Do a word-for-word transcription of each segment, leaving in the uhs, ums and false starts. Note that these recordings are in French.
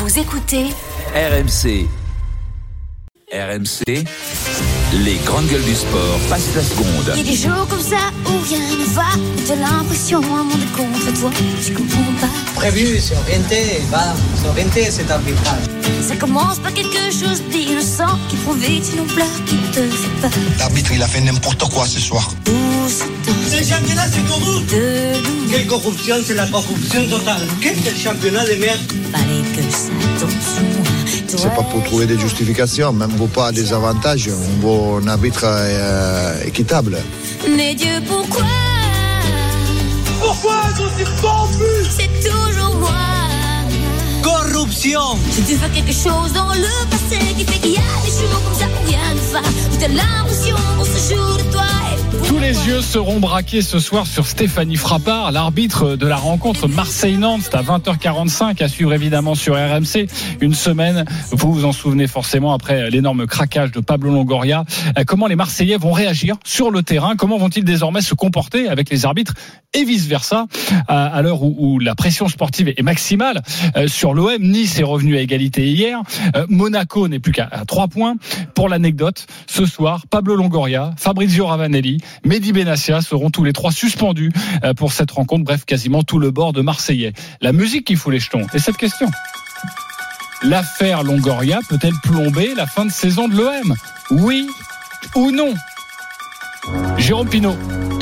Vous écoutez R M C. R M C, les grandes gueules du sport passent la seconde. Il y a des jours comme ça où rien ne va, t'as l'impression un monde est contre toi, tu comprends pas. Prévu, c'est orienté, va, c'est orienté cet arbitrage. Ça commence par quelque chose d'innocent qui prouve vite une ampleur qui te fait peur. L'arbitre il a fait n'importe quoi ce soir. Où c'est dans Ce championnat c'est corrupte. Quelle corruption, c'est la corruption totale. Qu'est-ce que le championnat de merde? Fallait que ça tombe sur moi. C'est pas pour trouver des justifications, même vaut pas des avantages, on vaut un arbitre euh, équitable. Mais Dieu, pourquoi? Pourquoi je suis confus? C'est toujours moi. Corruption. J'ai dû faire quelque chose dans le passé qui fait qu'il y a des jours comme ça où rien ne va. Où t'as l'impression qu'on se joue de toi. Tous les yeux seront braqués ce soir sur Stéphanie Frappart, l'arbitre de la rencontre Marseille-Nantes. C'est à vingt heures quarante-cinq, à suivre évidemment sur R M C. Une semaine, vous vous en souvenez forcément, après l'énorme craquage de Pablo Longoria. Comment les Marseillais vont réagir sur le terrain? Comment vont-ils désormais se comporter avec les arbitres et vice-versa, à l'heure où, où la pression sportive est maximale sur l'O M? Nice est revenu à égalité hier. Monaco n'est plus qu'à trois points. Pour l'anecdote, ce soir, Pablo Longoria, Fabrizio Ravanelli, Mehdi Benassia seront tous les trois suspendus pour cette rencontre. Bref, quasiment tout le bord de Marseillais. La musique qui fout les jetons. Et cette question: l'affaire Longoria peut-elle plomber la fin de saison de l'O M? Oui ou non? Jérôme Pinault.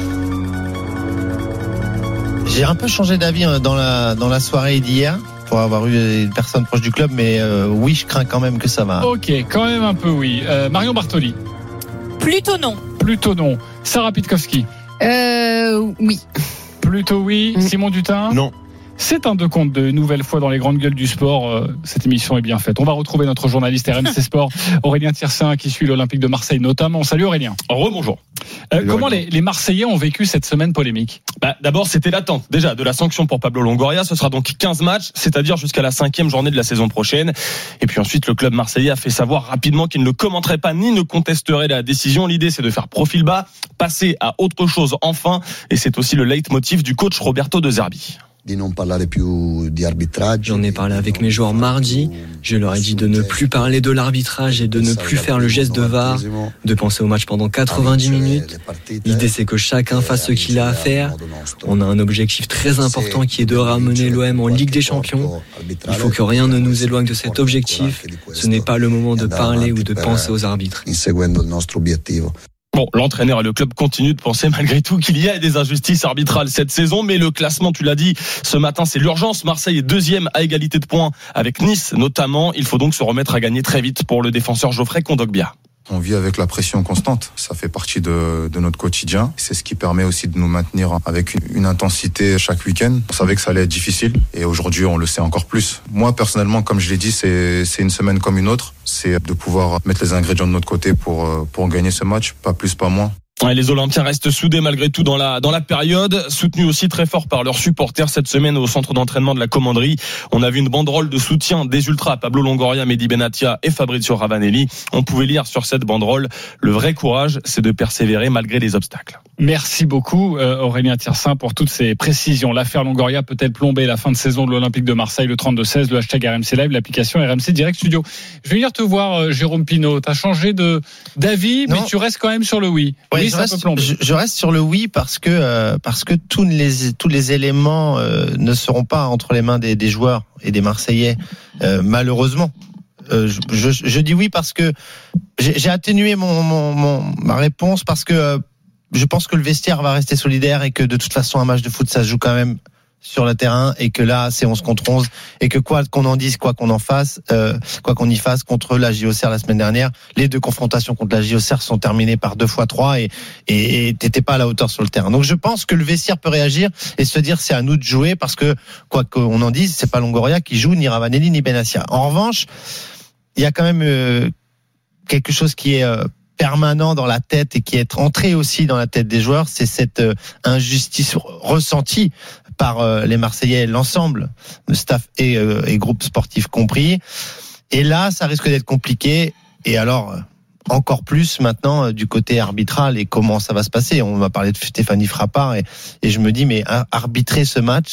J'ai un peu changé d'avis dans la, dans la soirée d'hier, pour avoir eu des personnes proches du club, mais euh, oui, je crains quand même que ça va. Ok, quand même un peu oui. Euh, Marion Bartoli. Plutôt non. Plutôt non. Sarah Pitkowski. Euh, oui. Plutôt oui. Mmh. Simon Dutin. Non. C'est un deux comptes de nouvelle fois dans les grandes gueules du sport. Euh, cette émission est bien faite. On va retrouver notre journaliste R M C Sport, Aurélien Tiersin, qui suit l'Olympique de Marseille notamment. Salut Aurélien. Rebonjour. Euh, comment les, les Marseillais ont vécu cette semaine polémique? Bah, d'abord, c'était l'attente déjà de la sanction pour Pablo Longoria. Ce sera donc quinze matchs, c'est-à-dire jusqu'à la cinquième journée de la saison prochaine. Et puis ensuite, le club marseillais a fait savoir rapidement qu'il ne commenterait pas ni ne contesterait la décision. L'idée, c'est de faire profil bas, passer à autre chose enfin. Et c'est aussi le leitmotiv du coach Roberto De Zerbi. J'en ai parlé avec mes joueurs mardi. Je leur ai dit de ne plus parler de l'arbitrage et de ne plus faire le geste de V A R, de penser au match pendant quatre-vingt-dix minutes. L'idée, c'est que chacun fasse ce qu'il a à faire. On a un objectif très important qui est de ramener l'O M en Ligue des Champions. Il faut que rien ne nous éloigne de cet objectif. Ce n'est pas le moment de parler ou de penser aux arbitres. Bon, l'entraîneur et le club continuent de penser malgré tout qu'il y a des injustices arbitrales cette saison, mais le classement, tu l'as dit, ce matin, c'est l'urgence. Marseille est deuxième à égalité de points avec Nice notamment. Il faut donc se remettre à gagner très vite pour le défenseur Geoffrey Kondogbia. On vit avec la pression constante, ça fait partie de, de notre quotidien. C'est ce qui permet aussi de nous maintenir avec une, une intensité chaque week-end. On savait que ça allait être difficile et aujourd'hui on le sait encore plus. Moi personnellement, comme je l'ai dit, c'est, c'est une semaine comme une autre. C'est de pouvoir mettre les ingrédients de notre côté pour, pour gagner ce match, pas plus, pas moins. Ouais, les Olympiens restent soudés malgré tout dans la dans la période, soutenus aussi très fort par leurs supporters cette semaine au centre d'entraînement de la Commanderie. On a vu une banderole de soutien des ultras, Pablo Longoria, Mehdi Benassia et Fabrizio Ravanelli. On pouvait lire sur cette banderole: le vrai courage, c'est de persévérer malgré les obstacles. Merci beaucoup Aurélien Tiersin pour toutes ces précisions. L'affaire Longoria peut-elle plomber la fin de saison de l'Olympique de Marseille? Le trente-deux seize, le hashtag R M C Live, l'application R M C Direct Studio. Je vais venir te voir, Jérôme Pinault. T'as changé de d'avis, non, mais tu restes quand même sur le oui. Ouais, oui, je, reste, je, je reste sur le oui parce que euh, parce que tous les tous les éléments euh, ne seront pas entre les mains des, des joueurs et des Marseillais, euh, malheureusement. Euh, je, je, je dis oui parce que j'ai, j'ai atténué mon, mon, mon ma réponse parce que euh, je pense que le vestiaire va rester solidaire et que de toute façon un match de foot ça se joue quand même sur le terrain et que là c'est onze contre onze et que quoi qu'on en dise, quoi qu'on en fasse, euh, quoi qu'on y fasse contre la J O C R la semaine dernière, les deux confrontations contre la J O C R sont terminées par deux fois trois et et, et t'étais pas à la hauteur sur le terrain. Donc je pense que le vestiaire peut réagir et se dire c'est à nous de jouer parce que quoi qu'on en dise, c'est pas Longoria qui joue, ni Ravanelli ni Benassia. En revanche, il y a quand même euh, quelque chose qui est euh, permanent dans la tête et qui est entré aussi dans la tête des joueurs, c'est cette euh, injustice ressentie par euh, les Marseillais, l'ensemble, le staff et, euh, et groupe sportif compris. Et là, ça risque d'être compliqué. Et alors, encore plus maintenant euh, du côté arbitral et comment ça va se passer. On va parler de Stéphanie Frappart et, et je me dis, mais arbitrer ce match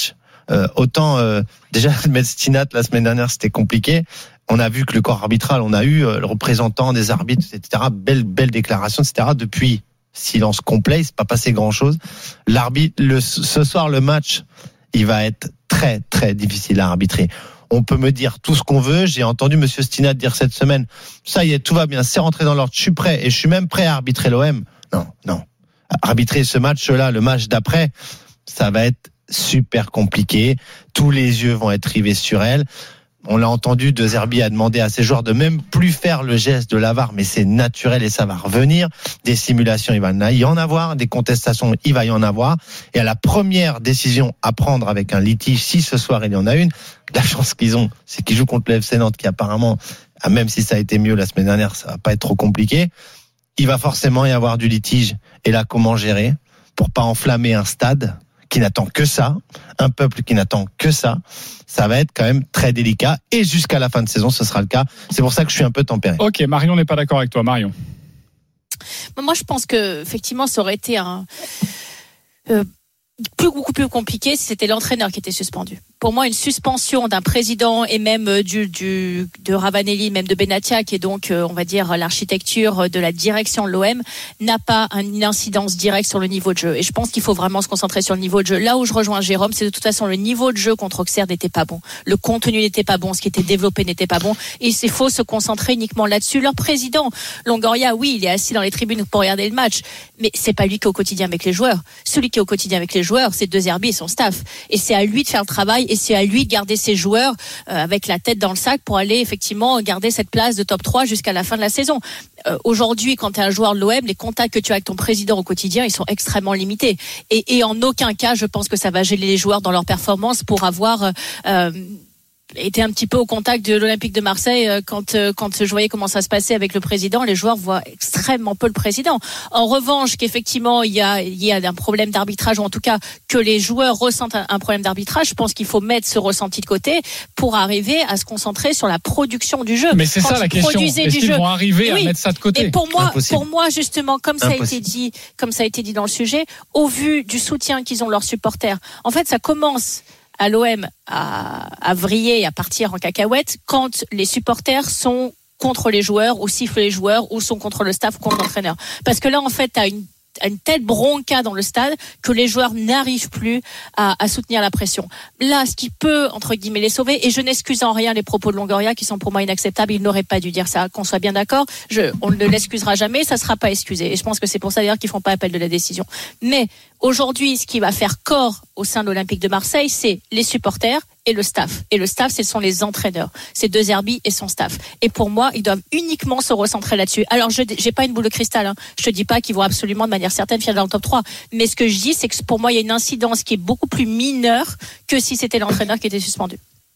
Euh, autant euh, déjà mettre Stinat la semaine dernière, c'était compliqué. On a vu que le corps arbitral, on a eu euh, le représentant des arbitres, et cetera. Belle, belle déclaration, et cetera. Depuis, silence complet, il s'est pas passé grand-chose. L'arbitre, le, ce soir, le match, il va être très, très difficile à arbitrer. On peut me dire tout ce qu'on veut. J'ai entendu Monsieur Stinat dire cette semaine, ça y est, tout va bien, c'est rentré dans l'ordre, je suis prêt et je suis même prêt à arbitrer l'O M. Non, non. Arbitrer ce match-là, le match d'après, ça va être super compliqué. Tous les yeux vont être rivés sur elle. On l'a entendu, De Zerbi a demandé à ses joueurs de même plus faire le geste de la V A R, mais c'est naturel et ça va revenir. Des simulations, il va y en avoir. Des contestations, il va y en avoir. Et à la première décision à prendre avec un litige, si ce soir il y en a une, la chance qu'ils ont, c'est qu'ils jouent contre le F C Nantes, qui apparemment, même si ça a été mieux la semaine dernière, ça va pas être trop compliqué. Il va forcément y avoir du litige. Et là, comment gérer pour pas enflammer un stade qui n'attend que ça, un peuple qui n'attend que ça, ça va être quand même très délicat. Et jusqu'à la fin de saison, ce sera le cas. C'est pour ça que je suis un peu tempéré. Ok, Marion n'est pas d'accord avec toi. Marion. Moi, je pense que effectivement, ça aurait été un euh, plus beaucoup plus compliqué si c'était l'entraîneur qui était suspendu. Pour moi, une suspension d'un président et même du, du de Ravanelli, même de Benatia, qui est donc, on va dire, l'architecture de la direction de l'O M, n'a pas une incidence directe sur le niveau de jeu. Et je pense qu'il faut vraiment se concentrer sur le niveau de jeu. Là où je rejoins Jérôme, c'est de toute façon le niveau de jeu contre Auxerre n'était pas bon. Le contenu n'était pas bon, ce qui était développé n'était pas bon. Et il faut se concentrer uniquement là-dessus. Leur président, Longoria, oui, il est assis dans les tribunes pour regarder le match, mais c'est pas lui qui est au quotidien avec les joueurs. Celui qui est au quotidien avec les joueurs, c'est De Zerbi et son staff. Et c'est à lui de faire le travail. Et c'est à lui de garder ses joueurs euh, avec la tête dans le sac pour aller effectivement garder cette place de top trois jusqu'à la fin de la saison. Euh, aujourd'hui, quand tu es un joueur de l'O M, les contacts que tu as avec ton président au quotidien, ils sont extrêmement limités. Et, et en aucun cas, je pense que ça va gêner les joueurs dans leur performance pour avoir... Euh, était un petit peu au contact de l'Olympique de Marseille quand quand je voyais comment ça se passait avec le président. Les joueurs voient extrêmement peu le président. En revanche, qu'effectivement il y a il y a un problème d'arbitrage, ou en tout cas que les joueurs ressentent un, un problème d'arbitrage, je pense qu'il faut mettre ce ressenti de côté pour arriver à se concentrer sur la production du jeu. Mais c'est quand ça la question. Est-ce qu'ils jeu, vont arriver oui, à mettre ça de côté? Et pour moi, Impossible. pour moi justement, comme ça Impossible. a été dit, comme ça a été dit dans le sujet, au vu du soutien qu'ils ont leurs supporters, en fait, ça commence à l'O M à, à vriller et à partir en cacahuète quand les supporters sont contre les joueurs ou sifflent les joueurs ou sont contre le staff ou contre l'entraîneur. Parce que là, en fait, tu as une une telle bronca dans le stade que les joueurs n'arrivent plus à, à soutenir la pression. Là, ce qui peut, entre guillemets, les sauver, et je n'excuse en rien les propos de Longoria qui sont pour moi inacceptables, il n'aurait pas dû dire ça, qu'on soit bien d'accord, je, on ne l'excusera jamais, ça ne sera pas excusé. Et je pense que c'est pour ça d'ailleurs qu'ils ne font pas appel de la décision. Mais aujourd'hui, ce qui va faire corps au sein de l'Olympique de Marseille, c'est les supporters et le staff. Et le staff, ce sont les entraîneurs. C'est De Zerbi et son staff. Et pour moi, ils doivent uniquement se recentrer là-dessus. Alors, je n'ai pas une boule de cristal. Hein. Je te dis pas qu'ils vont absolument de manière certaine finir dans le top trois. Mais ce que je dis, c'est que pour moi, il y a une incidence qui est beaucoup plus mineure que si c'était l'entraîneur qui était suspendu.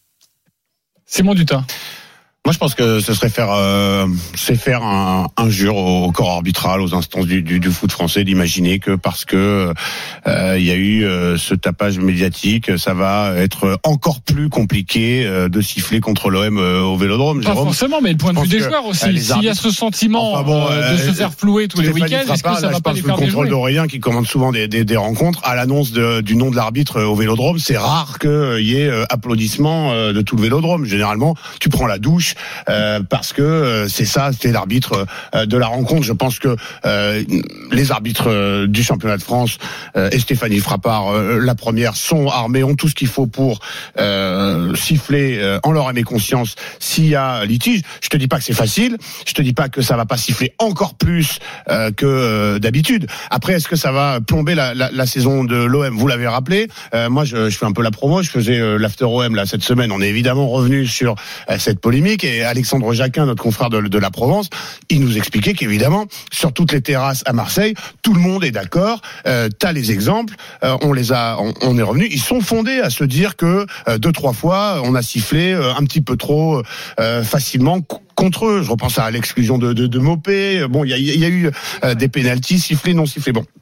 Simon Dutin. Moi, je pense que ce serait faire, euh, c'est faire un, injure au corps arbitral, aux instances du, du, du foot français, d'imaginer que parce que euh, il y a eu euh, ce tapage médiatique, ça va être encore plus compliqué euh, de siffler contre l'O M euh, au Vélodrome. Pas Jérôme, forcément, mais le point de vue des joueurs aussi. Euh, S'il y a ce sentiment enfin bon, euh, de euh, se faire flouer tous les week-ends, est-ce que ça là, va pas les faire déjouer ? Le contrôle d'Aurélien qui commande souvent des, des, des rencontres, à l'annonce de, du nom de l'arbitre au Vélodrome, c'est rare qu'il y ait euh, applaudissements euh, de tout le Vélodrome. Généralement, tu prends la douche. Euh, parce que euh, c'est ça, c'était l'arbitre euh, de la rencontre. Je pense que euh, les arbitres euh, du championnat de France euh, et Stéphanie Frappard, euh, la première, sont armés, ont tout ce qu'il faut pour euh, siffler euh, en leur âme et conscience s'il y a litige. Je te dis pas que c'est facile, je te dis pas que ça va pas siffler encore plus euh, que euh, d'habitude. Après, est-ce que ça va plomber la, la, la saison de l'O M ? Vous l'avez rappelé, euh, moi je, je fais un peu la promo, je faisais euh, l'after O M là cette semaine, on est évidemment revenu sur euh, cette polémique, et Alexandre Jacquin, notre confrère de, de la Provence, il nous expliquait qu'évidemment, sur toutes les terrasses à Marseille, tout le monde est d'accord. Euh, t'as les exemples, euh, on les a, on, on est revenu. Ils sont fondés à se dire que euh, deux trois fois, on a sifflé euh, un petit peu trop euh, facilement contre eux. Je repense à l'exclusion de, de, de Mopé. Bon, il y a, y a eu euh, des pénaltys sifflés, non sifflés. Bon.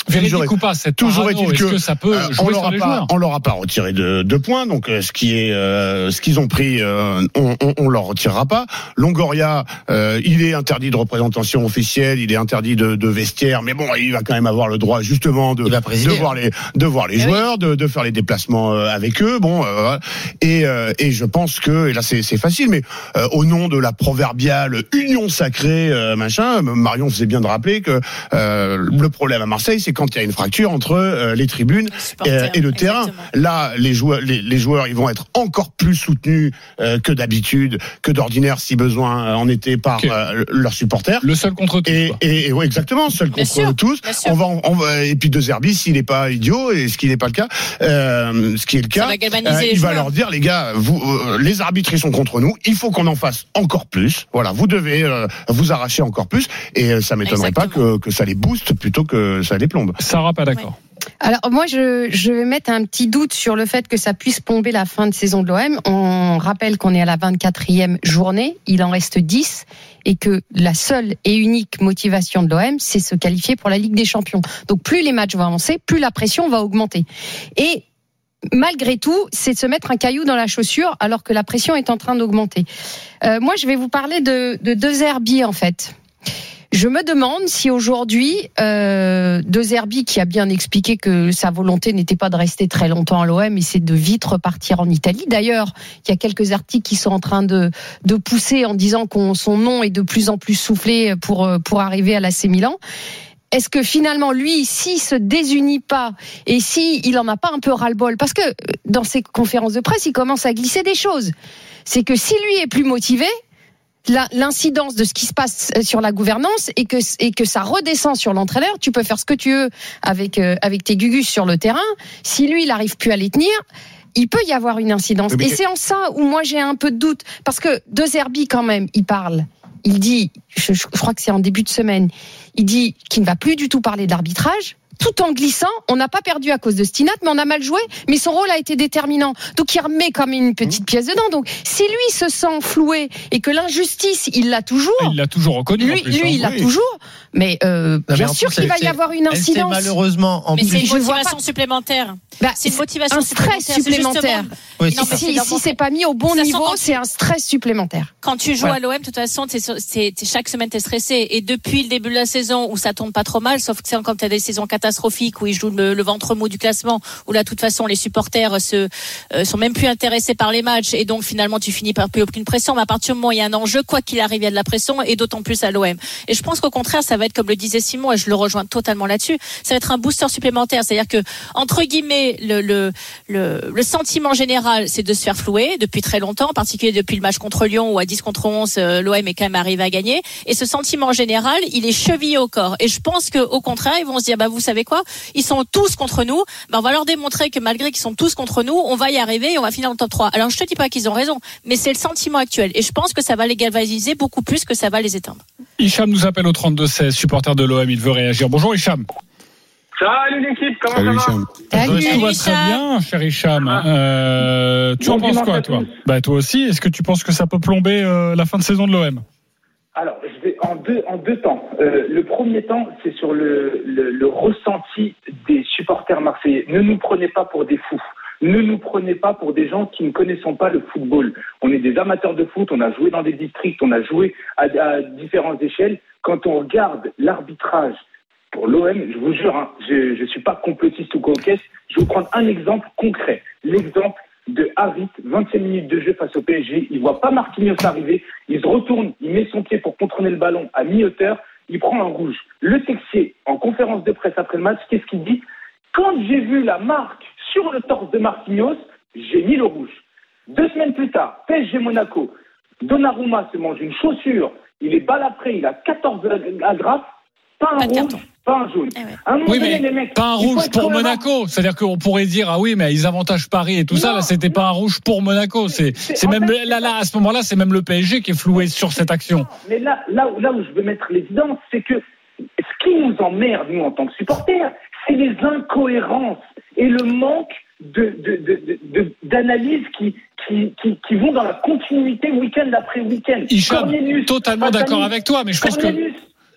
Véridique ou pas, c'est toujours parano, est-il est-ce que, que ça peut euh, jouer on leur sur a les pas, joueurs? on leur a pas retiré de, de points, donc euh, ce qui est, euh, ce qu'ils ont pris, euh, on, on, on leur retirera pas. Longoria, euh, il est interdit de représentation officielle, il est interdit de, de vestiaire, mais bon, il va quand même avoir le droit justement de, de voir les, de voir les joueurs, de, de faire les déplacements euh, avec eux. Bon, euh, et, euh, et je pense que, et là c'est, c'est facile, mais euh, au nom de la proverbiale union sacrée, euh, machin, Marion faisait bien de rappeler que euh, le problème à Marseille, c'est quand il y a une fracture entre euh, les tribunes et, et le terrain. Exactement. Là, les joueurs, les, les joueurs, ils vont être encore plus soutenus euh, que d'habitude, que d'ordinaire, si besoin en était, par okay. euh, leurs supporters. Le seul contre tous. Et, et, et ouais, exactement, seul bien contre sûr, tous. On va, on va, et puis De Zerbi, s'il n'est pas idiot, et ce qui n'est pas le cas, euh, ce qui est le cas, euh, il va leur dire, les gars, vous, euh, les arbitres ils sont contre nous, il faut qu'on en fasse encore plus. Voilà, vous devez euh, vous arracher encore plus, et euh, ça m'étonnerait exactement. pas que, que ça les booste plutôt que ça les plombe. Sarah, pas d'accord. Ouais. Alors moi je, je vais mettre un petit doute sur le fait que ça puisse plomber la fin de saison de l'O M. On rappelle qu'on est à la vingt-quatrième journée, il en reste dix et que la seule et unique motivation de l'O M, c'est se qualifier pour la Ligue des Champions. Donc plus les matchs vont avancer, plus la pression va augmenter. Et malgré tout, c'est de se mettre un caillou dans la chaussure alors que la pression est en train d'augmenter. Euh, moi je vais vous parler de, de De Zerbi en fait. Je me demande si aujourd'hui, euh, De Zerbi, qui a bien expliqué que sa volonté n'était pas de rester très longtemps à l'O M, et c'est de vite repartir en Italie. D'ailleurs, il y a quelques articles qui sont en train de, de pousser en disant que son nom est de plus en plus soufflé pour, pour arriver à l'A C Milan. Est-ce que finalement, lui, s'il se désunit pas et s'il en a pas un peu ras-le-bol, parce que dans ses conférences de presse, il commence à glisser des choses. C'est que si lui est plus motivé, l'incidence de ce qui se passe sur la gouvernance et que et que ça redescend sur l'entraîneur, tu peux faire ce que tu veux avec euh, avec tes gugus sur le terrain. Si lui il arrive plus à les tenir, il peut y avoir une incidence. Mais... Et c'est en ça où moi j'ai un peu de doute, parce que De Zerbi quand même, il parle, il dit, je, je crois que c'est en début de semaine, il dit qu'il ne va plus du tout parler d'arbitrage. Tout en glissant, on n'a pas perdu à cause de Stinat, mais on a mal joué, mais son rôle a été déterminant. Donc il remet comme une petite pièce dedans. Donc si lui se sent floué et que l'injustice, il l'a toujours. Il l'a toujours reconnu. Lui, plus, lui hein. il l'a oui. toujours. Mais, euh, non, bien mais sûr plus, qu'il va y avoir une incidence. Malheureusement, en mais plus, c'est une je motivation supplémentaire. Bah, c'est une motivation un stress supplémentaire. Oui, non, mais si, si c'est pas mis au bon ça niveau, tu... c'est un stress supplémentaire. Quand tu joues voilà. à l'O M, de toute façon, t'es, t'es, t'es, chaque semaine t'es stressé. Et depuis le début de la saison où ça tourne pas trop mal, sauf que c'est quand t'as des saisons catastrophiques où ils jouent le, le ventre mou du classement, où là, de toute façon, les supporters se euh, sont même plus intéressés par les matchs, et donc finalement, tu finis par plus aucune pression. Mais à partir du moment où il y a un enjeu, quoi qu'il arrive, il y a de la pression, et d'autant plus à l'O M. Et je pense qu'au contraire, ça va être comme le disait Simon, et je le rejoins totalement là-dessus. Ça va être un booster supplémentaire, c'est-à-dire que entre guillemets, le le le, le sentiment général, c'est de se faire flouer depuis très longtemps, en particulier depuis le match contre Lyon où à dix contre onze, euh, l'O M est quand même arrivé à gagner. Et ce sentiment général, il est chevillé au corps. Et je pense que au contraire, ils vont se dire, bah vous savez quoi, ils sont tous contre nous. Bah on va leur démontrer que malgré qu'ils sont tous contre nous, on va y arriver et on va finir dans le top trois. Alors je te dis pas qu'ils ont raison, mais c'est le sentiment actuel. Et je pense que ça va les galvaniser beaucoup plus que ça va les éteindre. Hicham nous appelle au trente-deux seize, supporter de l'O M, il veut réagir. Bonjour Hicham. Salut l'équipe, comment Salut, ça va? Salut, Tout va très bien, cher Hicham. Euh, tu bon en penses quoi, toi? Bah toi aussi. Est-ce que tu penses que ça peut plomber euh, la fin de saison de l'O M? Alors, je vais en deux en deux temps. Euh, le premier temps, c'est sur le, le le ressenti des supporters marseillais. Ne nous prenez pas pour des fous. Ne nous prenez pas pour des gens qui ne connaissent pas le football. On est des amateurs de foot, on a joué dans des districts, on a joué à, à différentes échelles. Quand on regarde l'arbitrage pour l'O M, je vous jure, hein, je ne suis pas complotiste ou coquette, je vais vous prendre un exemple concret. L'exemple de Harit, vingt-cinq minutes de jeu face au P S G, il voit pas Marquinhos arriver, il se retourne, il met son pied pour contrôler le ballon à mi-hauteur, il prend un rouge. Le Texier, en conférence de presse après le match, qu'est-ce qu'il dit? Quand j'ai vu la marque sur le torse de Marquinhos, j'ai mis le rouge. Deux semaines plus tard, P S G Monaco, Donnarumma se mange une chaussure, il est balle après, il a quatorze agrafes, pas un rouge, pas un jaune. Eh ouais. Un oui, mais les mecs, pas un rouge pour Monaco. C'est-à-dire qu'on pourrait dire, ah oui, mais ils avantagent Paris et tout non, ça. Là, c'était non. pas un rouge pour Monaco. C'est, c'est, c'est même, fait, là, là, à ce moment-là, c'est même le P S G qui est floué sur cette action. Mais là, là, là où je veux mettre l'évidence, c'est que ce qui nous emmerde, nous, en tant que supporters, c'est les incohérences et le manque de, de, de, de, de d'analyse qui, qui, qui, qui vont dans la continuité week-end après week-end. Hicham, totalement d'accord avec toi, mais je pense que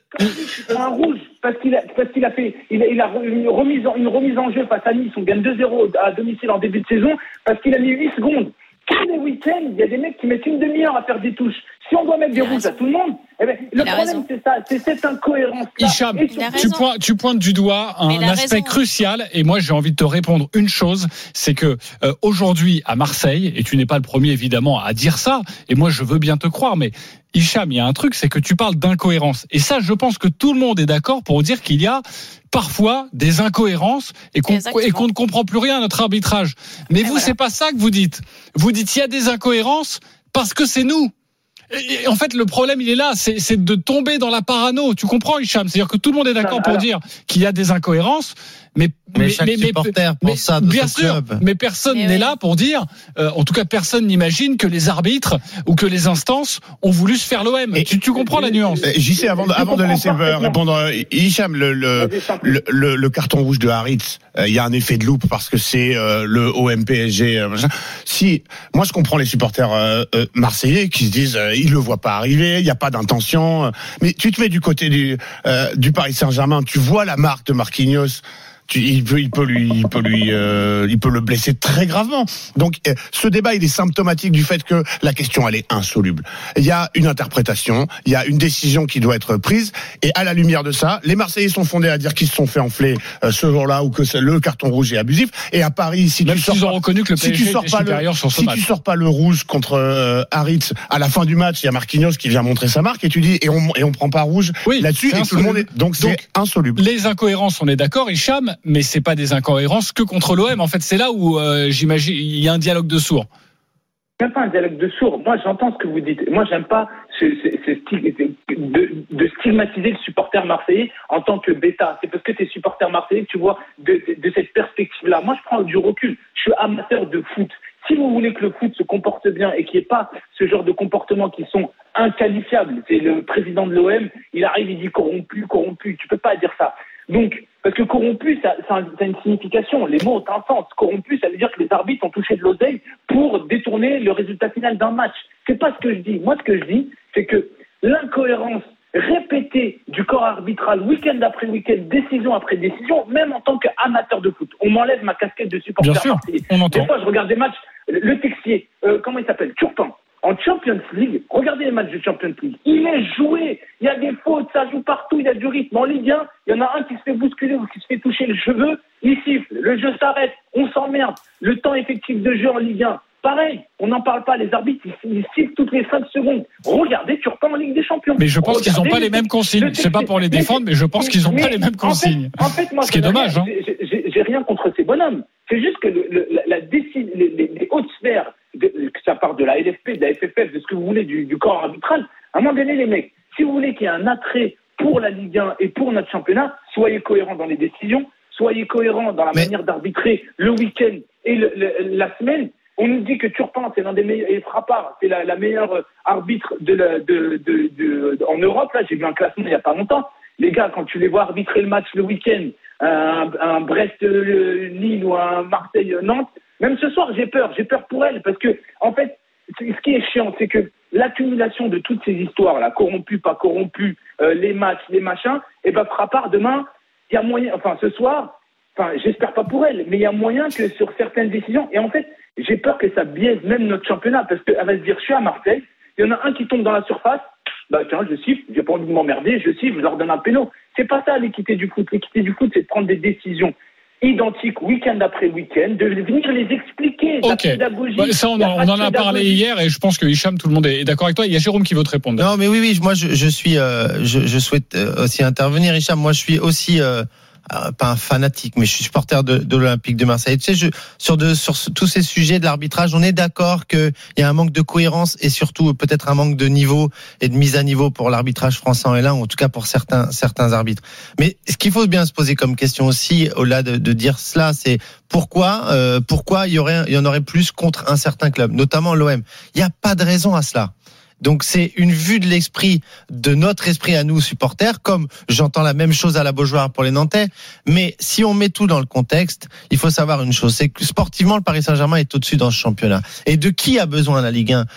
C'est un rouge parce qu'il a parce qu'il a fait il a, il a une remise en, une remise en jeu face à Nice, on gagne deux zéro à domicile en début de saison parce qu'il a mis huit secondes. Tous les week-ends, il y a des mecs qui mettent une demi-heure à faire des touches. Si on doit mettre des rouges à tout le monde, eh ben, le problème raison. c'est ça, c'est cette incohérence. Hicham, tu, pointes, tu pointes du doigt un aspect raison. crucial, et moi j'ai envie de te répondre une chose, c'est que euh, aujourd'hui à Marseille, et tu n'es pas le premier évidemment à dire ça, et moi je veux bien te croire, mais Hicham, il y a un truc, c'est que tu parles d'incohérence, et ça je pense que tout le monde est d'accord pour dire qu'il y a parfois des incohérences et qu'on, et qu'on ne comprend plus rien à notre arbitrage. Mais et vous, voilà. c'est pas ça que vous dites. Vous dites il y a des incohérences parce que c'est nous. Et en fait, le problème, il est là, c'est, c'est de tomber dans la parano. Tu comprends, Hicham? C'est-à-dire que tout le monde est d'accord pour dire qu'il y a des incohérences, mais mais, mais chaque mais, supporter mais, pense ça de bien son sûr, club. Mais personne mais n'est oui. là pour dire, euh, en tout cas, personne n'imagine que les arbitres ou que les instances ont voulu se faire l'O M. Et tu, tu comprends la nuance? J'y sais avant de, avant de laisser répondre Hicham, le, le, le, le, le carton rouge de Haritz, il euh, y a un effet de loupe parce que c'est euh, le O M P S G. Euh, si moi je comprends les supporters euh, euh, marseillais qui se disent, euh, ils le voient pas arriver, il y a pas d'intention. Euh, mais tu te mets du côté du euh, du Paris Saint-Germain, tu vois la marque de Marquinhos. Tu, il peut, il peut lui, il peut lui, euh, il peut le blesser très gravement. Donc, euh, ce débat, il est symptomatique du fait que la question, elle est insoluble. Il y a une interprétation, il y a une décision qui doit être prise, et à la lumière de ça, les Marseillais sont fondés à dire qu'ils se sont fait enfler euh, ce jour-là ou que le carton rouge est abusif. Et à Paris, si Même tu sors ils pas, ont reconnu que le P S G si tu sors était pas supérieur le, sur ce si match. tu sors pas le rouge contre euh, Haritz à la fin du match, il y a Marquinhos qui vient montrer sa marque et tu dis et on et on prend pas rouge oui, là-dessus et tout le monde est donc c'est donc, insoluble. Les incohérences, on est d'accord, Hicham, mais c'est pas des incohérences que contre l'O M. En fait, c'est là où euh, j'imagine il y a un dialogue de sourds. Même pas un dialogue de sourds. Moi, j'entends ce que vous dites. Moi, j'aime pas ce, ce, ce style, de, de stigmatiser le supporter marseillais en tant que bêta. C'est parce que tu es supporter marseillais que tu vois de, de, de cette perspective-là. Moi, je prends du recul. Je suis amateur de foot. Si vous voulez que le foot se comporte bien et qu'il n'y ait pas ce genre de comportements qui sont inqualifiables, c'est le président de l'O M, il arrive, il dit corrompu, corrompu. Tu peux pas dire ça. Donc, parce que corrompu, ça, ça a une signification. Les mots ont un sens. Corrompu, ça veut dire que les arbitres ont touché de l'oseille pour détourner le résultat final d'un match. C'est pas ce que je dis. Moi, ce que je dis, c'est que l'incohérence répétée du corps arbitral, week-end après week-end, décision après décision, même en tant qu'amateur de foot. On m'enlève ma casquette de supporter marseillais. Des fois, je regarde des matchs. Le Texier, euh, comment il s'appelle? Turpin. En Champions League, regardez les matchs de Champions League. Il est joué. Il y a des fautes, ça joue partout, il y a du rythme. En Ligue un, il y en a un qui se fait bousculer ou qui se fait toucher les cheveux. Il siffle. Le jeu s'arrête. On s'emmerde. Le temps effectif de jeu en Ligue un, pareil. On n'en parle pas. Les arbitres, ils, ils sifflent toutes les cinq secondes. Regardez Turpin en Ligue des Champions. Mais je pense regardez qu'ils n'ont pas les mêmes consignes. C'est pas pour les défendre, mais je pense qu'ils n'ont pas les mêmes consignes. En fait, en fait moi, ce qui est dommage. Hein. J'ai, j'ai, j'ai rien contre ces bonhommes. C'est juste que le, le, la, la décide, les, les, les hautes sphères, de, que ça part de la L F P, de la F F F, de ce que vous voulez, du, du corps arbitral, à un moment donné, les mecs, si vous voulez qu'il y ait un attrait pour la Ligue un et pour notre championnat, soyez cohérents dans les décisions, soyez cohérents dans la Mais... manière d'arbitrer le week-end et le, le, la semaine. On nous dit que Turpin, c'est l'un des meilleurs, et Frappard, c'est la, la meilleure arbitre de la, de, de, de, de, en Europe. Là, j'ai vu un classement il n'y a pas longtemps. Les gars, quand tu les vois arbitrer le match le week-end, un, un Brest-Lille ou un Marseille-Nantes, même ce soir, j'ai peur. J'ai peur pour elle parce que, en fait, ce qui est chiant, c'est que l'accumulation de toutes ces histoires-là, corrompues, pas corrompues, euh, les matchs, les machins, et ben Frappard, demain, il y a moyen, enfin, ce soir, enfin, j'espère pas pour elle, mais il y a moyen que sur certaines décisions, et en fait, j'ai peur que ça biaise même notre championnat parce qu'elle va se dire, je suis à Marseille, il y en a un qui tombe dans la surface, bah tiens, je siffle, j'ai pas envie de m'emmerder, je siffle, je leur donne un péno. C'est pas ça l'équité du foot. L'équité du foot, c'est de prendre des décisions identiques week-end après week-end, de venir les expliquer, okay. La pédagogie. Bah, ça, on, on en a parlé hier et je pense que Hicham, tout le monde est d'accord avec toi. Il y a Jérôme qui veut te répondre. Non, mais oui, oui, moi, je, je suis, euh, je, je souhaite aussi intervenir, Hicham. Moi, je suis aussi. Euh, Euh, pas un fanatique, mais je suis supporter de, de l'Olympique de Marseille. Tu sais, je, sur, de, sur tous ces sujets de l'arbitrage, on est d'accord qu'il y a un manque de cohérence et surtout peut-être un manque de niveau et de mise à niveau pour l'arbitrage français en L un, ou en tout cas pour certains, certains arbitres. Mais ce qu'il faut bien se poser comme question aussi, au-delà de, de dire cela, c'est pourquoi, euh, pourquoi il y aurait, il y en aurait plus contre un certain club, notamment l'O M. Il n'y a pas de raison à cela. Donc c'est une vue de l'esprit, de notre esprit à nous supporters, comme j'entends la même chose à la Beaujoire pour les Nantais. Mais si on met tout dans le contexte, il faut savoir une chose, c'est que sportivement le Paris Saint-Germain est au-dessus dans ce championnat. Et de qui a besoin la Ligue un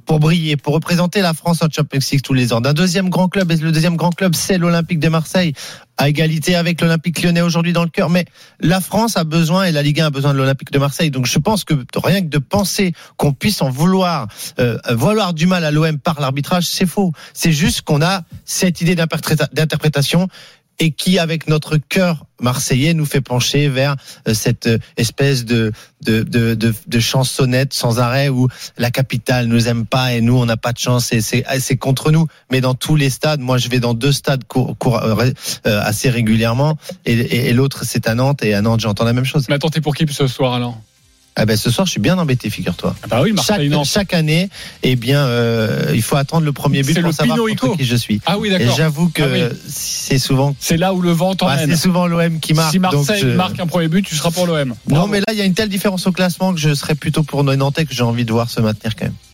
pour briller, pour représenter la France en Champions League tous les ans, d'un deuxième grand club, et le deuxième grand club, c'est l'Olympique de Marseille, à égalité avec l'Olympique Lyonnais aujourd'hui dans le cœur. Mais la France a besoin, et la Ligue un a besoin de l'Olympique de Marseille. Donc je pense que rien que de penser qu'on puisse en vouloir, euh, vouloir du mal à l'O M par l'arbitrage, c'est faux. C'est juste qu'on a cette idée d'interprétation et qui, avec notre cœur marseillais, nous fait pencher vers cette espèce de de de de, de chansonnette sans arrêt où la capitale nous aime pas et nous on n'a pas de chance et c'est c'est contre nous. Mais dans tous les stades, moi je vais dans deux stades cour, cour, euh, assez régulièrement et, et, et l'autre c'est à Nantes, et à Nantes j'entends la même chose. Mais attends, t'es pour qui ce soir alors? Ah ben ce soir je suis bien embêté, figure-toi. Ah bah oui, Marseille, chaque, chaque année, eh bien euh, il faut attendre le premier but c'est pour savoir Pinoico. contre qui je suis. Ah oui, d'accord. Et j'avoue que ah oui. c'est souvent c'est là où le vent t'emmène. Bah, c'est souvent l'O M qui marque. Si Marseille donc je... marque un premier but, tu seras pour l'O M. Bravo. Non mais là il y a une telle différence au classement que je serais plutôt pour les Nantais, que j'ai envie de voir se maintenir quand même.